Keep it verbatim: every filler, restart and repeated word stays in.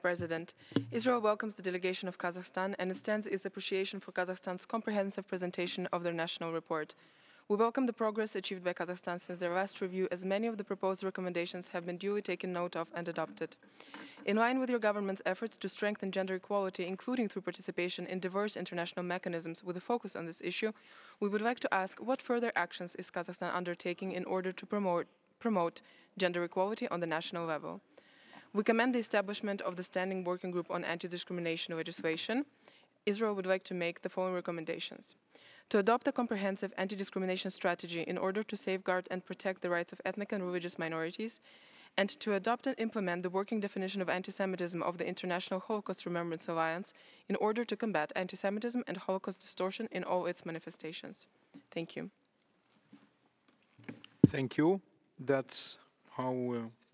President. Israel welcomes the delegation of Kazakhstan and extends its appreciation for Kazakhstan's comprehensive presentation of their national report. We welcome the progress achieved by Kazakhstan since their last review, as many of the proposed recommendations have been duly taken note of and adopted. In line with your government's efforts to strengthen gender equality, including through participation in diverse international mechanisms with a focus on this issue, we would like to ask what further actions is Kazakhstan undertaking in order to promote, promote gender equality on the national level? We commend the establishment of the Standing Working Group on Anti-Discrimination Legislation. Israel would like to make the following recommendations: to adopt a comprehensive anti-discrimination strategy in order to safeguard and protect the rights of ethnic and religious minorities, and to adopt and implement the working definition of anti-Semitism of the International Holocaust Remembrance Alliance in order to combat anti-Semitism and Holocaust distortion in all its manifestations. Thank you. Thank you. That's how uh,